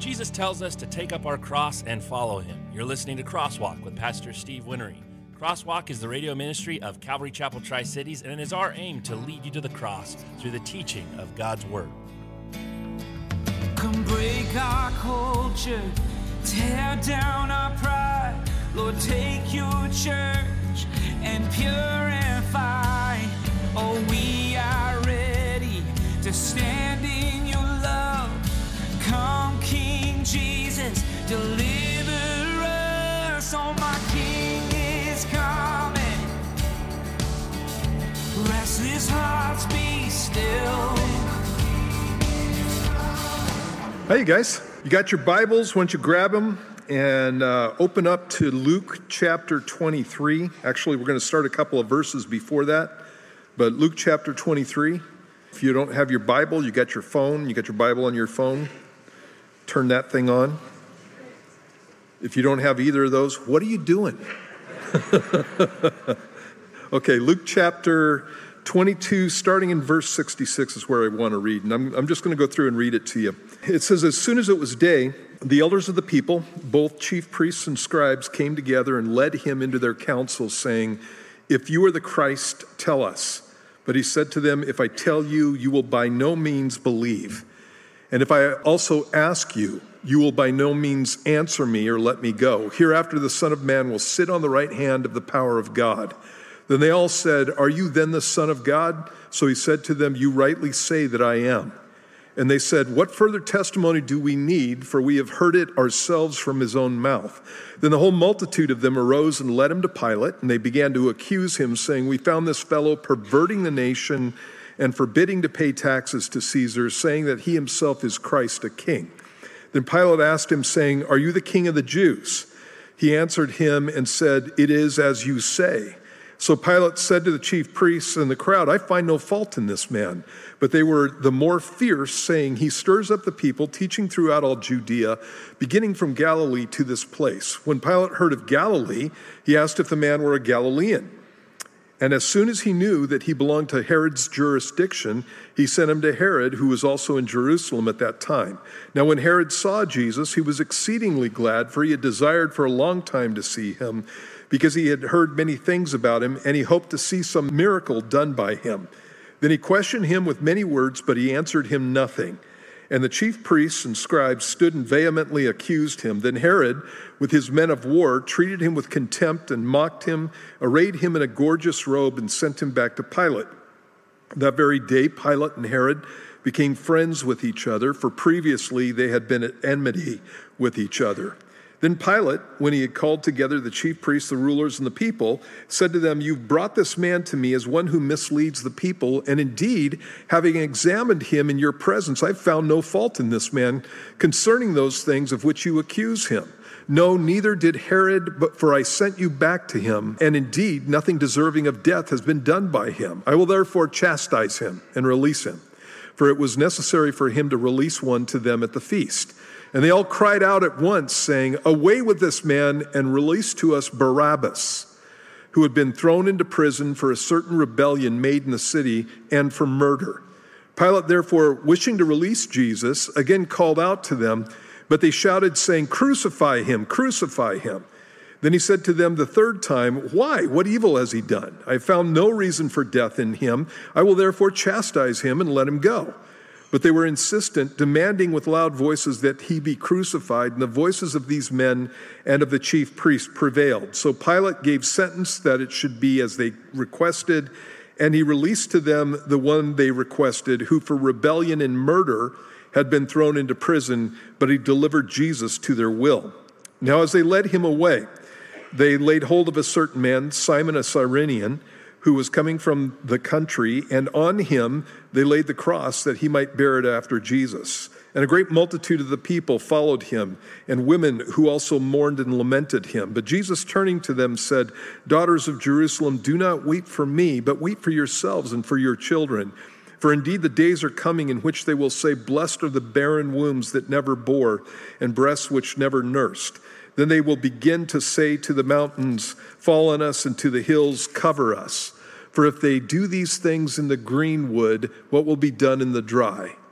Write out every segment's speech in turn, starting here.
Jesus tells us to take up our cross and follow him. You're listening to Crosswalk with Pastor Steve Winnery. Crosswalk is the radio ministry of Calvary Chapel Tri-Cities, and it is our aim to lead you to the cross through the teaching of God's Word. Come break our culture, tear down our pride. Lord, take your church and purify. Oh, we are ready to stand in your love. Come, King Jesus, deliver us. Oh, my King is coming. Restless hearts be still. Hi, you guys. You got your Bibles? Why don't you grab them and open up to Luke chapter 23. Actually, we're going to start a couple of verses before that. But Luke chapter 23. If you don't have your Bible, you got your phone. You got your Bible on your phone. Turn that thing on. If you don't have either of those, what are you doing? Okay, Luke chapter 22, starting in verse 66 is where I want to read. And I'm just going to go through and read it to you. It says, as soon as it was day, the elders of the people, both chief priests and scribes, came together and led him into their council, saying, if you are the Christ, tell us. But he said to them, if I tell you, you will by no means believe. And if I also ask you, you will by no means answer me or let me go. Hereafter the Son of Man will sit on the right hand of the power of God. Then they all said, are you then the Son of God? So he said to them, you rightly say that I am. And they said, what further testimony do we need? For we have heard it ourselves from his own mouth. Then the whole multitude of them arose and led him to Pilate, and they began to accuse him, saying, we found this fellow perverting the nation and forbidding to pay taxes to Caesar, saying that he himself is Christ, a king. Then Pilate asked him, saying, are you the king of the Jews? He answered him and said, it is as you say. So Pilate said to the chief priests and the crowd, I find no fault in this man. But they were the more fierce, saying, he stirs up the people, teaching throughout all Judea, beginning from Galilee to this place. When Pilate heard of Galilee, he asked if the man were a Galilean. And as soon as he knew that he belonged to Herod's jurisdiction, he sent him to Herod, who was also in Jerusalem at that time. Now when Herod saw Jesus, he was exceedingly glad, for he had desired for a long time to see him, because he had heard many things about him, and he hoped to see some miracle done by him. Then he questioned him with many words, but he answered him nothing. And the chief priests and scribes stood and vehemently accused him. Then Herod, with his men of war, treated him with contempt and mocked him, arrayed him in a gorgeous robe, and sent him back to Pilate. That very day, Pilate and Herod became friends with each other, for previously they had been at enmity with each other. Then Pilate, when he had called together the chief priests, the rulers, and the people, said to them, you've brought this man to me as one who misleads the people, and indeed, having examined him in your presence, I've found no fault in this man concerning those things of which you accuse him. No, neither did Herod, but for I sent you back to him, and indeed, nothing deserving of death has been done by him. I will therefore chastise him and release him, for it was necessary for him to release one to them at the feast. And they all cried out at once, saying, away with this man and release to us Barabbas, who had been thrown into prison for a certain rebellion made in the city and for murder. Pilate, therefore, wishing to release Jesus, again called out to them, but they shouted, saying, crucify him, crucify him. Then he said to them the third time, why? What evil has he done? I have found no reason for death in him. I will therefore chastise him and let him go. But they were insistent, demanding with loud voices that he be crucified, and the voices of these men and of the chief priests prevailed. So Pilate gave sentence that it should be as they requested, and he released to them the one they requested, who for rebellion and murder had been thrown into prison, but he delivered Jesus to their will. Now as they led him away, they laid hold of a certain man, Simon a Cyrenian, who was coming from the country, and on him they laid the cross that he might bear it after Jesus. And a great multitude of the people followed him, and women who also mourned and lamented him. But Jesus, turning to them, said, daughters of Jerusalem, do not weep for me, but weep for yourselves and for your children. For indeed the days are coming in which they will say, blessed are the barren wombs that never bore, and breasts which never nursed. Then they will begin to say to the mountains, fall on us, and to the hills, cover us. For if they do these things in the green wood, what will be done in the dry?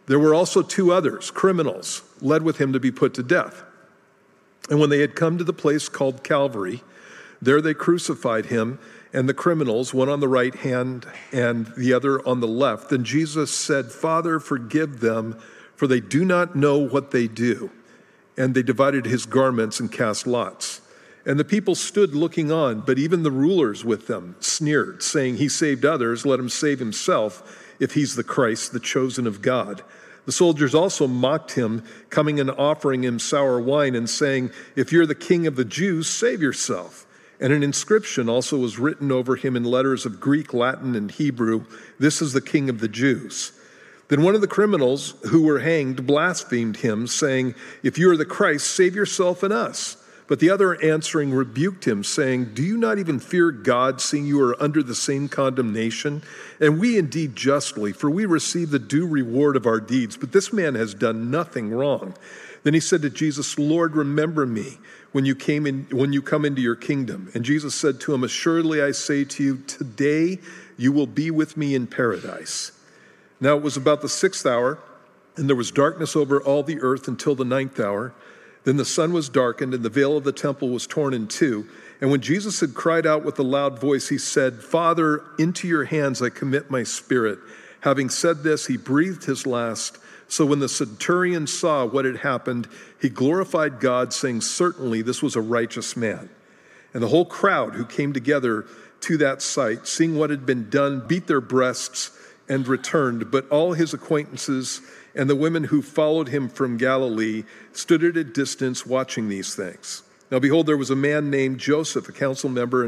There were also 2 others, criminals, led with him to be put to death. And when they had come to the place called Calvary, there they crucified him and the criminals, one on the right hand and the other on the left. Then Jesus said, "Father, forgive them, for they do not know what they do." And they divided his garments and cast lots. And the people stood looking on, but even the rulers with them sneered, saying, "He saved others, let him save himself, if he's the Christ, the chosen of God." The soldiers also mocked him, coming and offering him sour wine and saying, "If you're the king of the Jews, save yourself." And an inscription also was written over him in letters of Greek, Latin, and Hebrew, "This is the King of the Jews." Then one of the criminals who were hanged blasphemed him, saying, "If you are the Christ, save yourself and us." But the other answering rebuked him, saying, "Do you not even fear God, seeing you are under the same condemnation? And we indeed justly, for we receive the due reward of our deeds. But this man has done nothing wrong." Then he said to Jesus, "Lord, remember me when you come into your kingdom." And Jesus said to him, "Assuredly I say to you, today you will be with me in paradise." Now it was about the 6th hour, and there was darkness over all the earth until the 9th hour. Then the sun was darkened, and the veil of the temple was torn in two. And when Jesus had cried out with a loud voice, he said, "Father, into your hands I commit my spirit." Having said this, he breathed his last. So when the centurion saw what had happened, he glorified God, saying, "Certainly this was a righteous man." And the whole crowd who came together to that sight, seeing what had been done, beat their breasts and returned. But all his acquaintances and the women who followed him from Galilee stood at a distance watching these things. Now behold, there was a man named Joseph, a council member,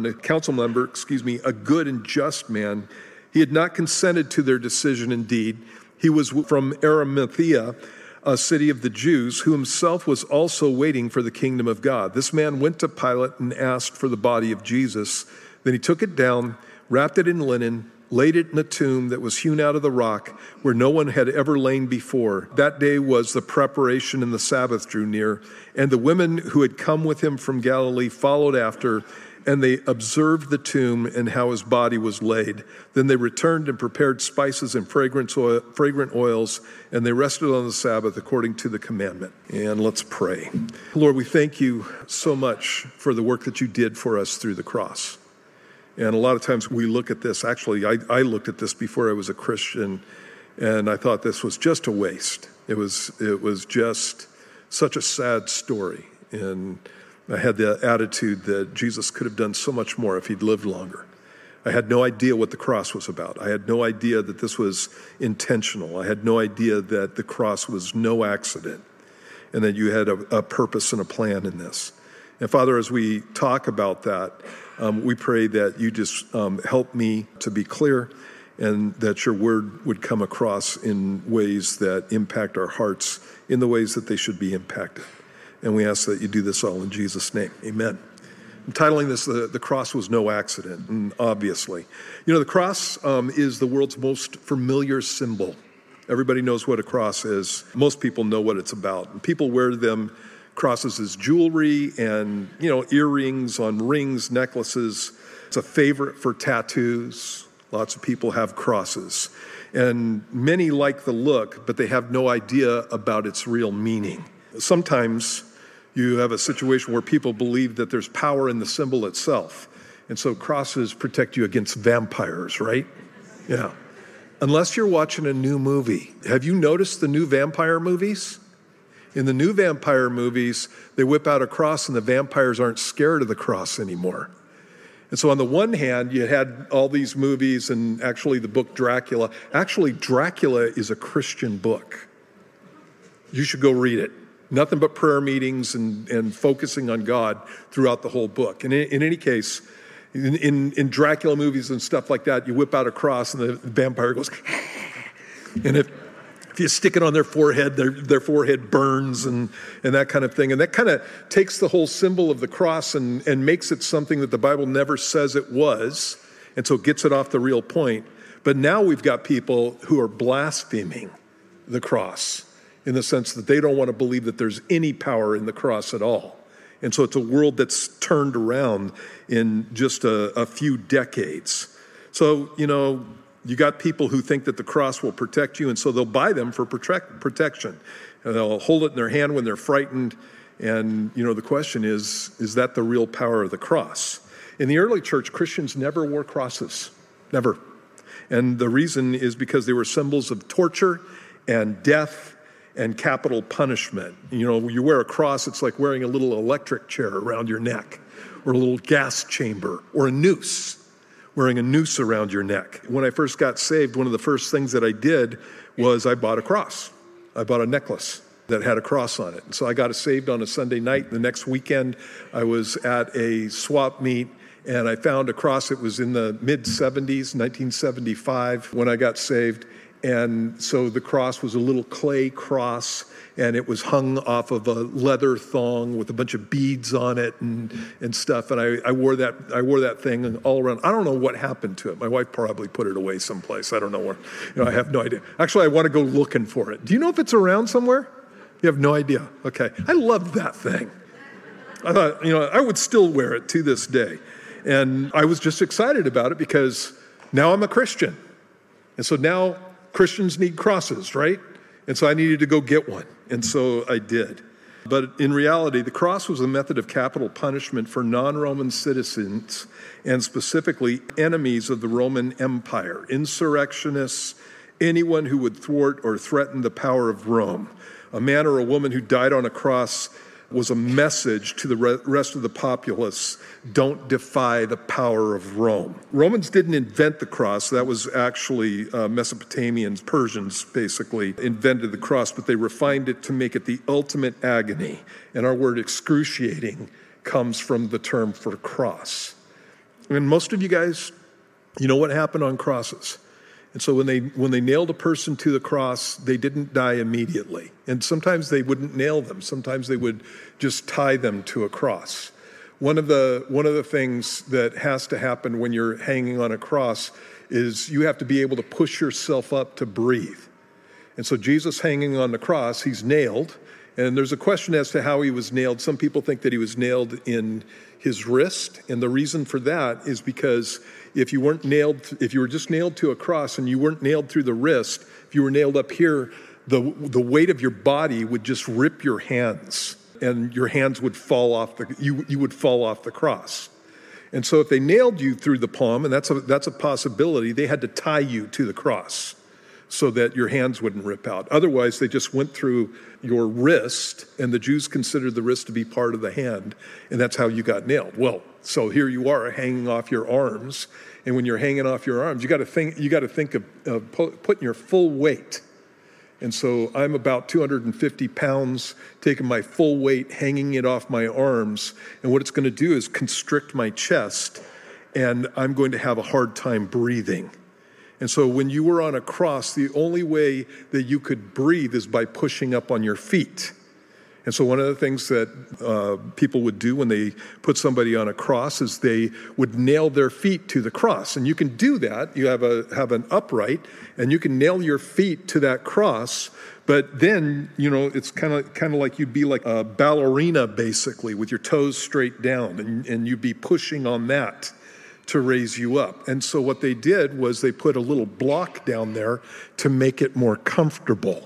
a good and just man. He had not consented to their decision. Indeed, he was from Arimathea, a city of the Jews, who himself was also waiting for the kingdom of God. This man went to Pilate and asked for the body of Jesus. Then he took it down, wrapped it in linen, laid it in a tomb that was hewn out of the rock where no one had ever lain before. That day was the preparation, and the Sabbath drew near. And the women who had come with him from Galilee followed after, and they observed the tomb and how his body was laid. Then they returned and prepared spices and fragrant oils, and they rested on the Sabbath according to the commandment. And let's pray. Lord, we thank you so much for the work that you did for us through the cross. And a lot of times we look at this, actually, I looked at this before I was a Christian, and I thought this was just a waste. It was just such a sad story. And I had the attitude that Jesus could have done so much more if he'd lived longer. I had no idea what the cross was about. I had no idea that this was intentional. I had no idea that the cross was no accident, and that you had a purpose and a plan in this. And Father, as we talk about that, we pray that you just help me to be clear, and that your word would come across in ways that impact our hearts in the ways that they should be impacted. And we ask that you do this all in Jesus' name. Amen. I'm titling this, The Cross Was No Accident, and obviously. You know, the cross is the world's most familiar symbol. Everybody knows what a cross is. Most people know what it's about. And people wear them, crosses as jewelry and, earrings on rings, necklaces. It's a favorite for tattoos. Lots of people have crosses. And many like the look, but they have no idea about its real meaning. Sometimes you have a situation where people believe that there's power in the symbol itself. And so crosses protect you against vampires, right? Yeah. Unless you're watching a new movie. Have you noticed the new vampire movies? In the new vampire movies, they whip out a cross and the vampires aren't scared of the cross anymore. And so on the one hand, you had all these movies and actually the book Dracula. Actually, Dracula is a Christian book. You should go read it. Nothing but prayer meetings and focusing on God throughout the whole book. And in any case, in Dracula movies and stuff like that, you whip out a cross and the vampire goes, and if you stick it on their forehead, their forehead burns and that kind of thing. And that kind of takes the whole symbol of the cross and makes it something that the Bible never says it was. And so it gets it off the real point. But now we've got people who are blaspheming the cross in the sense that they don't want to believe that there's any power in the cross at all. And so it's a world that's turned around in just a few decades. So, You got people who think that the cross will protect you, and so they'll buy them for protection. And they'll hold it in their hand when they're frightened. And, the question is that the real power of the cross? In the early church, Christians never wore crosses. Never. And the reason is because they were symbols of torture and death and capital punishment. You wear a cross, it's like wearing a little electric chair around your neck, or a little gas chamber, or a noose. Wearing a noose around your neck. When I first got saved, one of the first things that I did was I bought a cross. I bought a necklace that had a cross on it. And so I got saved on a Sunday night. The next weekend, I was at a swap meet, and I found a cross. It was in the mid-'70s, 1975, when I got saved. And so the cross was a little clay cross, and it was hung off of a leather thong with a bunch of beads on it and stuff. And I wore that thing all around. I don't know what happened to it. My wife probably put it away someplace. I don't know where. I have no idea. Actually, I want to go looking for it. Do you know if it's around somewhere? You have no idea. Okay. I loved that thing. I thought, I would still wear it to this day. And I was just excited about it because now I'm a Christian. And so now Christians need crosses, right? And so I needed to go get one. And so I did. But in reality, the cross was a method of capital punishment for non-Roman citizens, and specifically enemies of the Roman Empire, insurrectionists, anyone who would thwart or threaten the power of Rome. A man or a woman who died on a cross was a message to the rest of the populace: don't defy the power of Rome. Romans didn't invent the cross. That was actually Mesopotamians, Persians basically invented the cross, but they refined it to make it the ultimate agony. And our word excruciating comes from the term for cross. And most of you guys, you know what happened on crosses. And so when they nailed a person to the cross, they didn't die immediately. And sometimes they wouldn't nail them. Sometimes they would just tie them to a cross. One of the things that has to happen when you're hanging on a cross is you have to be able to push yourself up to breathe. And so Jesus hanging on the cross, he's nailed. And there's a question as to how he was nailed. Some people think that he was nailed in his wrist. And the reason for that is because if you were just nailed to a cross and you weren't nailed through the wrist, if you were nailed up here, the weight of your body would just rip your hands, and your hands would fall off you would fall off the cross. And so if they nailed you through the palm, and that's a possibility, they had to tie you to the cross so that your hands wouldn't rip out. Otherwise, they just went through your wrist, and the Jews considered the wrist to be part of the hand, and that's how you got nailed. Well, so here you are hanging off your arms, and when you're hanging off your arms, you got to think of putting your full weight. And so I'm about 250 pounds, taking my full weight, hanging it off my arms, and what it's going to do is constrict my chest, and I'm going to have a hard time breathing. And so when you were on a cross, the only way that you could breathe is by pushing up on your feet. And so one of the things that people would do when they put somebody on a cross is they would nail their feet to the cross. And you can do that. You have an upright, and you can nail your feet to that cross. But then, it's kind of like you'd be like a ballerina, basically, with your toes straight down, and you'd be pushing on that to raise you up. And so what they did was they put a little block down there to make it more comfortable.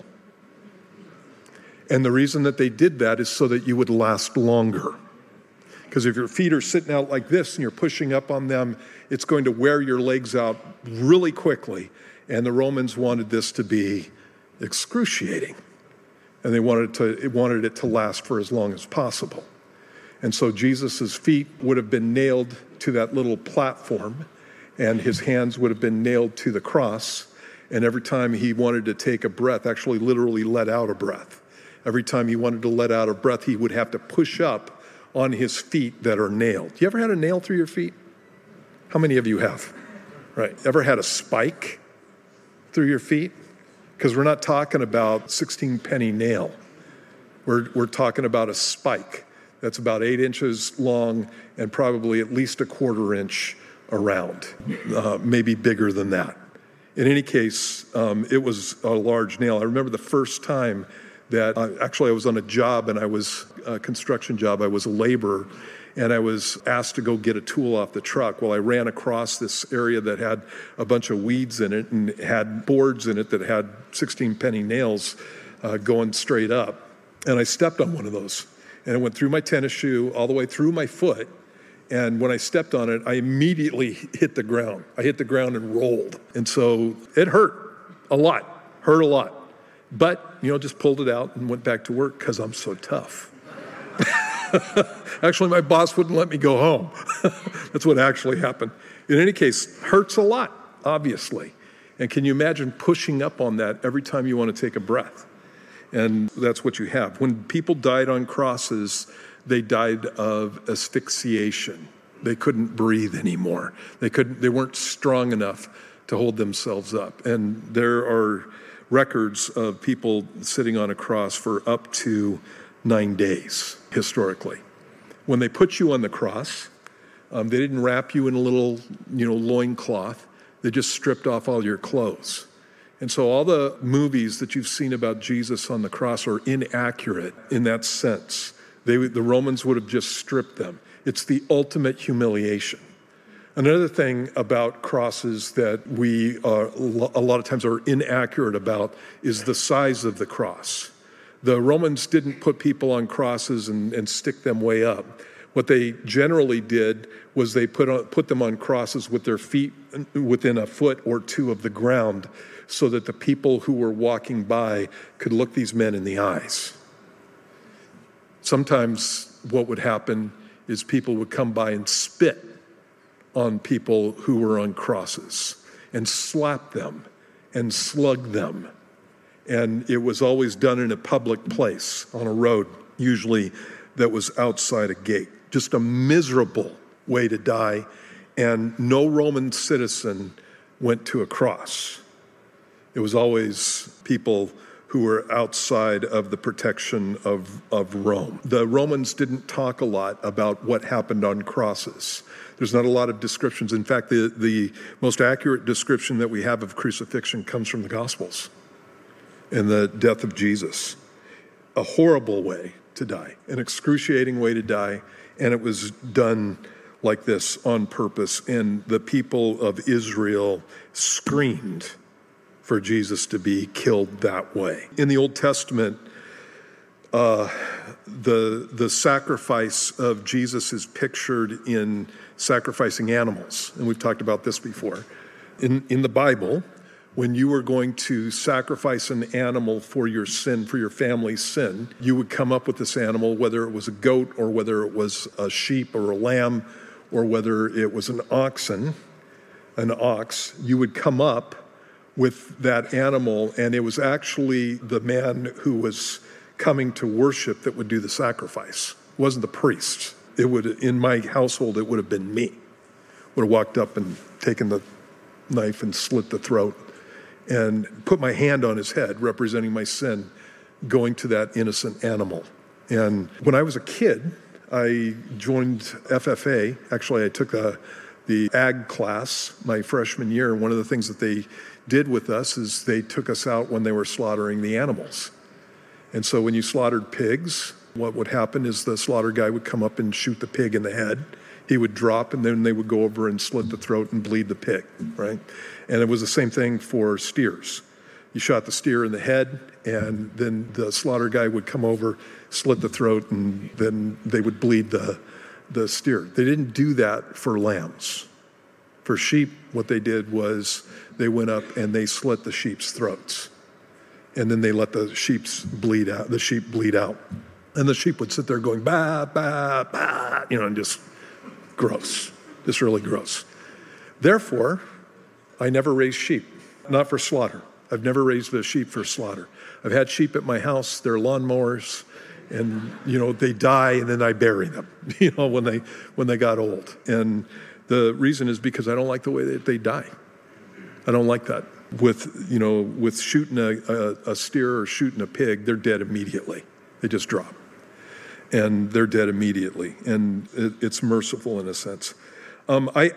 And the reason that they did that is so that you would last longer. Because if your feet are sitting out like this and you're pushing up on them, it's going to wear your legs out really quickly. And the Romans wanted this to be excruciating. And they wanted it to last for as long as possible. And so Jesus' feet would have been nailed to that little platform, and his hands would have been nailed to the cross. And every time he wanted to take a breath, actually literally let out a breath, every time he wanted to let out a breath, he would have to push up on his feet that are nailed. You ever had a nail through your feet? How many of you have? Right. Ever had a spike through your feet? Because we're not talking about 16-penny nail. We're talking about a spike that's about 8 inches long and probably at least a 1/4 inch around, maybe bigger than that. In any case, it was a large nail. I remember the first time that actually I was on a job, and I was a construction job. I was a laborer, and I was asked to go get a tool off the truck. Well, I ran across this area that had a bunch of weeds in it and had boards in it that had 16 penny nails going straight up. And I stepped on one of those, and it went through my tennis shoe all the way through my foot. And when I stepped on it, I immediately hit the ground. I hit the ground and rolled. And so it hurt a lot. But, just pulled it out and went back to work because I'm so tough. Actually, my boss wouldn't let me go home. That's what actually happened. In any case, hurts a lot, obviously. And can you imagine pushing up on that every time you want to take a breath? And that's what you have. When people died on crosses, they died of asphyxiation. They couldn't breathe anymore. They weren't strong enough to hold themselves up. And there are records of people sitting on a cross for up to 9 days, historically. When they put you on the cross, they didn't wrap you in a little, loincloth. They just stripped off all your clothes. And so all the movies that you've seen about Jesus on the cross are inaccurate in that sense. The Romans would have just stripped them. It's the ultimate humiliation. Another thing about crosses that we a lot of times are inaccurate about is the size of the cross. The Romans didn't put people on crosses and stick them way up. What they generally did was they put them on crosses with their feet within a foot or two of the ground so that the people who were walking by could look these men in the eyes. Sometimes what would happen is people would come by and spit on people who were on crosses and slap them and slug them. And it was always done in a public place on a road, usually that was outside a gate. Just a miserable way to die. And no Roman citizen went to a cross. It was always people who were outside of the protection of Rome. The Romans didn't talk a lot about what happened on crosses. There's not a lot of descriptions. In fact, the most accurate description that we have of crucifixion comes from the Gospels and the death of Jesus. A horrible way to die, an excruciating way to die, and it was done like this on purpose, and the people of Israel screamed for Jesus to be killed that way. In the Old Testament, the sacrifice of Jesus is pictured in sacrificing animals, and we've talked about this before. In the Bible, when you were going to sacrifice an animal for your sin, for your family's sin, you would come up with this animal, whether it was a goat or whether it was a sheep or a lamb or whether it was an ox, you would come up with that animal, and it was actually the man who was coming to worship that would do the sacrifice. It wasn't the priest. In my household, it would have been me. Would have walked up and taken the knife and slit the throat and put my hand on his head, representing my sin, going to that innocent animal. And when I was a kid, I joined FFA. Actually, I took the ag class my freshman year. One of the things that they did with us is they took us out when they were slaughtering the animals. And so when you slaughtered pigs, what would happen is the slaughter guy would come up and shoot the pig in the head. He would drop, and then they would go over and slit the throat and bleed the pig, right? And it was the same thing for steers. You shot the steer in the head, and then the slaughter guy would come over, slit the throat, and then they would bleed the steer. They didn't do that for lambs. For sheep, what they did was they went up and they slit the sheep's throats. And then they let the sheep bleed out. And the sheep would sit there going, bah, bah, bah, and just gross, just really gross. Therefore, I never raised sheep, not for slaughter. I've never raised a sheep for slaughter. I've had sheep at my house, they're lawnmowers, and, they die and then I bury them, when they got old. And the reason is because I don't like the way that they die. I don't like that. With shooting a steer or shooting a pig, they're dead immediately. They just drop. And they're dead immediately. And it's merciful in a sense. I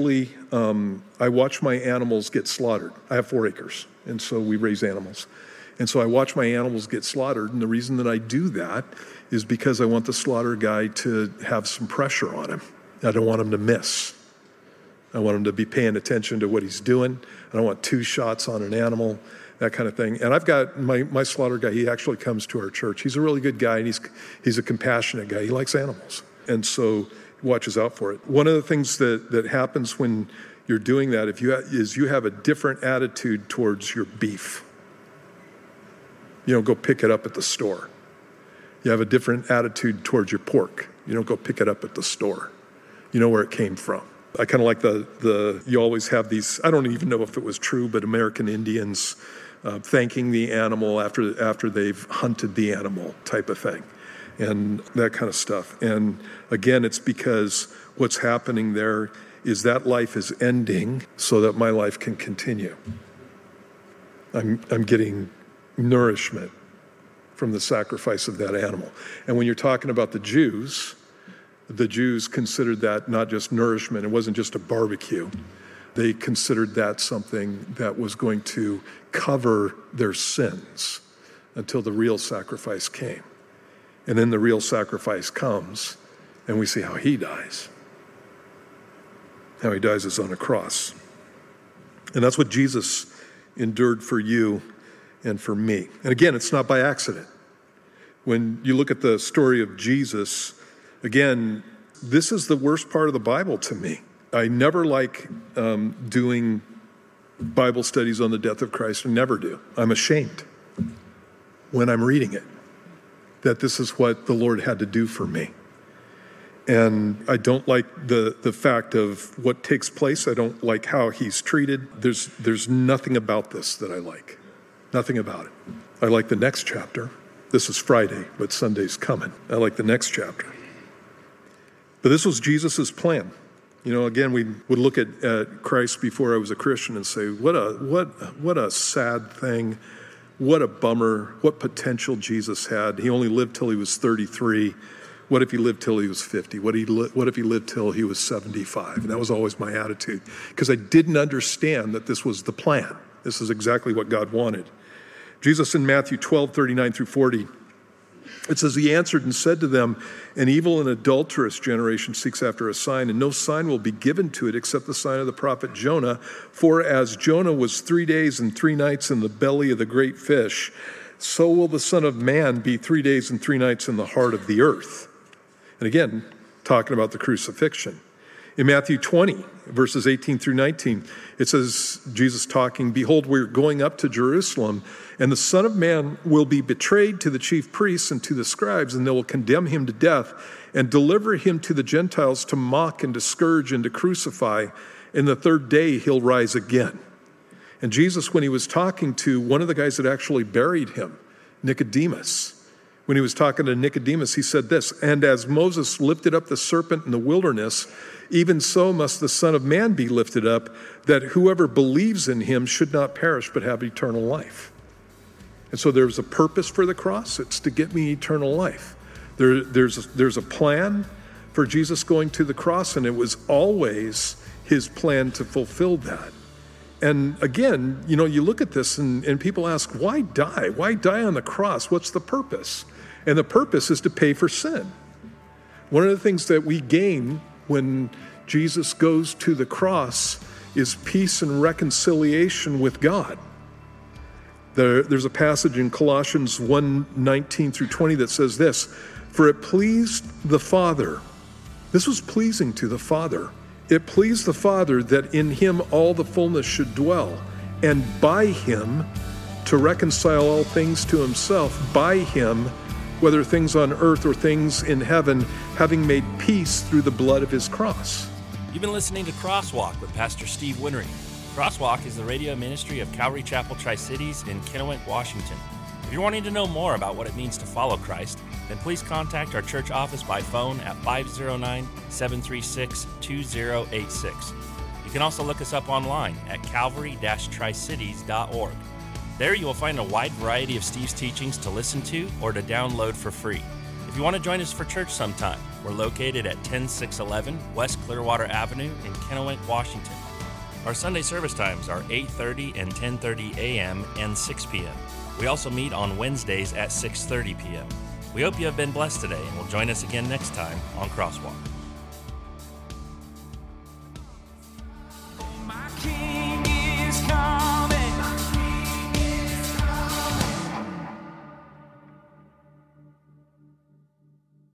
watch my animals get slaughtered. I have 4 acres, and so we raise animals. And so I watch my animals get slaughtered, and the reason that I do that is because I want the slaughter guy to have some pressure on him. I don't want him to miss. I want him to be paying attention to what he's doing. I don't want 2 shots on an animal, that kind of thing. And I've got my slaughter guy, he actually comes to our church. He's a really good guy, and he's a compassionate guy. He likes animals. And so he watches out for it. One of the things that happens when you're doing that is you have a different attitude towards your beef. You don't go pick it up at the store. You have a different attitude towards your pork. You don't go pick it up at the store. You know where it came from. I kind of like you always have these, I don't even know if it was true, but American Indians thanking the animal after they've hunted the animal type of thing, and that kind of stuff. And again, it's because what's happening there is that life is ending so that my life can continue. I'm getting nourishment from the sacrifice of that animal. And when you're talking about the Jews considered that not just nourishment, it wasn't just a barbecue. They considered that something that was going to cover their sins until the real sacrifice came. And then the real sacrifice comes, and we see how he dies. How he dies is on a cross. And that's what Jesus endured for you and for me. And again, it's not by accident. When you look at the story of Jesus, again, this is the worst part of the Bible to me. I never like doing Bible studies on the death of Christ. I never do. I'm ashamed when I'm reading it that this is what the Lord had to do for me. And I don't like the fact of what takes place. I don't like how he's treated. There's nothing about this that I like. Nothing about it. I like the next chapter. This is Friday, but Sunday's coming. I like the next chapter. But this was Jesus's plan. You know, again, we would look at Christ before I was a Christian and say, what a sad thing. What a bummer. What potential Jesus had. He only lived till he was 33. What if he lived till he was 50? What if he lived till he was 75? And that was always my attitude, because I didn't understand that this was the plan. This is exactly what God wanted. Jesus in Matthew 12:39-40, it says, he answered and said to them, an evil and adulterous generation seeks after a sign, and no sign will be given to it except the sign of the prophet Jonah. For as Jonah was 3 days and 3 nights in the belly of the great fish, so will the Son of Man be 3 days and 3 nights in the heart of the earth. And again, talking about the crucifixion. In Matthew 20, verses 18-19, it says, Jesus talking, behold, we're going up to Jerusalem, and the Son of Man will be betrayed to the chief priests and to the scribes, and they will condemn him to death and deliver him to the Gentiles to mock and to scourge and to crucify. And the 3rd day he'll rise again. And Jesus, when he was talking to one of the guys that actually buried him, Nicodemus, when he was talking to Nicodemus, he said this, and as Moses lifted up the serpent in the wilderness, even so must the Son of Man be lifted up, that whoever believes in him should not perish but have eternal life. And so there's a purpose for the cross. It's to get me eternal life. There's a plan for Jesus going to the cross, and it was always his plan to fulfill that. And again, you know, you look at this and people ask, why die? Why die on the cross? What's the purpose? And the purpose is to pay for sin. One of the things that we gain when Jesus goes to the cross is peace and reconciliation with God. There's a passage in Colossians 1:19-20 that says this, for it pleased the Father. This was pleasing to the Father. It pleased the Father that in him all the fullness should dwell, and by him to reconcile all things to himself, by him, whether things on earth or things in heaven, having made peace through the blood of his cross. You've been listening to Crosswalk with Pastor Steve Winnery. Crosswalk is the radio ministry of Calvary Chapel Tri-Cities in Kennewick, Washington. If you're wanting to know more about what it means to follow Christ, then please contact our church office by phone at 509-736-2086. You can also look us up online at calvary-tricities.org. There you will find a wide variety of Steve's teachings to listen to or to download for free. If you want to join us for church sometime, we're located at 10611 West Clearwater Avenue in Kennewick, Washington. Our Sunday service times are 8:30 and 10:30 a.m. and 6 p.m. We also meet on Wednesdays at 6:30 p.m. We hope you have been blessed today and will join us again next time on Crosswalk.